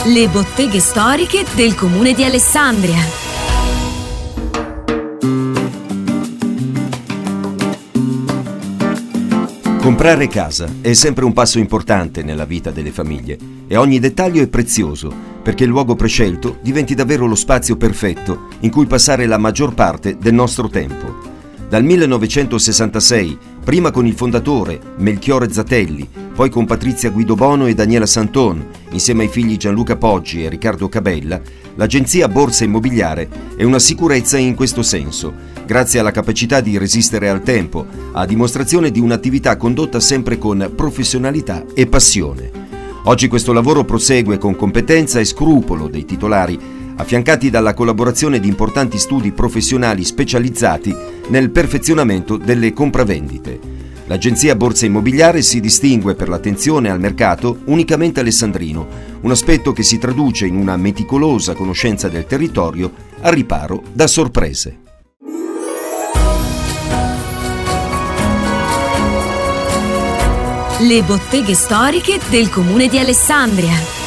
Le botteghe storiche del comune di Alessandria. Comprare casa è sempre un passo importante nella vita delle famiglie e ogni dettaglio è prezioso perché il luogo prescelto diventi davvero lo spazio perfetto in cui passare la maggior parte del nostro tempo. Dal 1966, prima con il fondatore Melchiorre Zatelli, poi con Patrizia Guidobono e Daniela Santon, insieme ai figli Gianluca Poggi e Riccardo Cabella, l'agenzia Borsa Immobiliare è una sicurezza in questo senso, grazie alla capacità di resistere al tempo, a dimostrazione di un'attività condotta sempre con professionalità e passione. Oggi questo lavoro prosegue con competenza e scrupolo dei titolari, affiancati dalla collaborazione di importanti studi professionali specializzati nel perfezionamento delle compravendite. L'agenzia Borsa Immobiliare si distingue per l'attenzione al mercato unicamente alessandrino, un aspetto che si traduce in una meticolosa conoscenza del territorio al riparo da sorprese. Le botteghe storiche del comune di Alessandria.